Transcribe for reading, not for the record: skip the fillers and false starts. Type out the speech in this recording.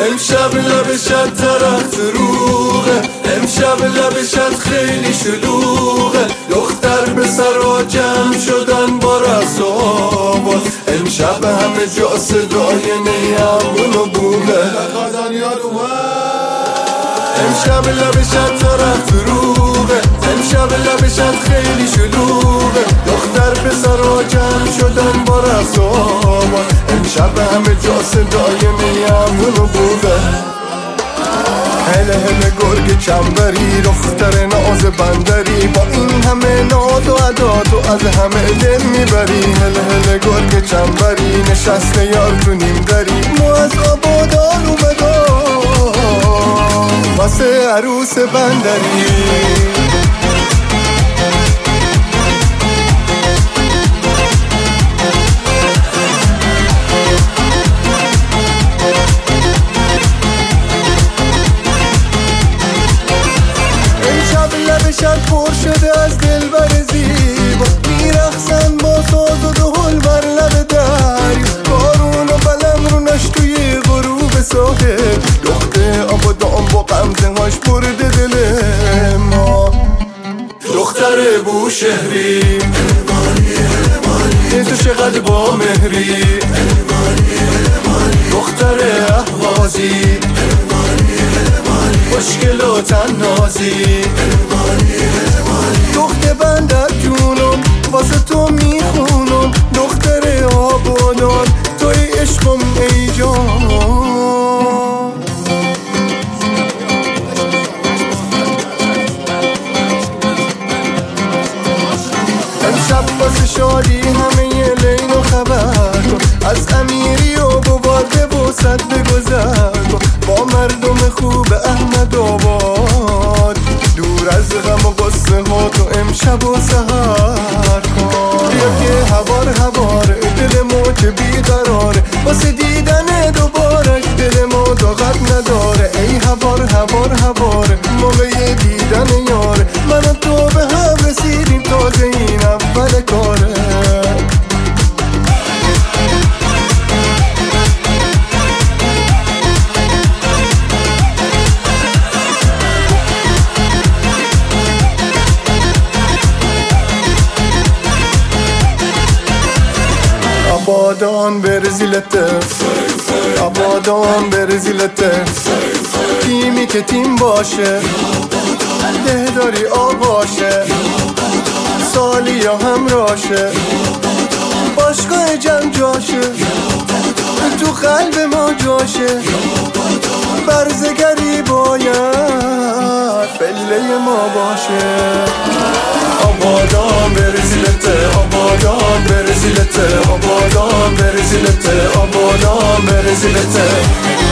امشب لبشت ترخت روغه، امشب لبشت خیلی شلوغه. دختر به سرا جمع شدن با رقص و آواز، امشب همه جا صدای نیمون و بوغه. امشب لبشت ترخت روغه، امشب لبشت خیلی شلوغه. دختر به سرا جمع شدن با رقص و آواز، امشب همه جا صدای نیمون و بوغه. هله هله گرگ چنبری، دختر ناز بندری، با این همه ناز و ادا تو از همه دل میبری. هله هله گرگ چنبری، نشسته یار تو نیم دری، ما از آبادان اومدم واسه عروس بندری. لبشت پر شده از دلبر زیبا، میرقصن با ساز و دهل بر لب دریا. بارون و بلم رونش توی غروب ساحل، دختر آبادان با غمزه هاش برده دل ما. دختر بوشهری تو چقدر با مهری، دختر اهوازی خوشگل و تنازی. دختر بندر جونم واسه تو میخونم، دختر آبادان توی عشقم ای جان. امشب واسه شادی همه لین و خبر کن، از امیری و بوارده و صد بگذر کن. با مردم خوب احمد آباد، دور از غم و غصه ها تو امشب و سحر کن. بیا که هوار هوار دل ما که بیقراره، واسه دیدن دوباره دل ما طاقت نداره. ای هوار هوار هوار موقع دیدن یاره، من و تو به هم رسیدیم تازه این اول کاره. آبادان برزیلته، آبادان برزیلته، تیمی که تیم باشه دهداری آقاشه، سالی یا همراشه، باشگاه جمع جاشه، تو قلب ما جاشه. برزگری باید پله ما باشه. آبادان برزیلته، آبادان برزیلته، آبادان برزیلته، آبادان برزیلته.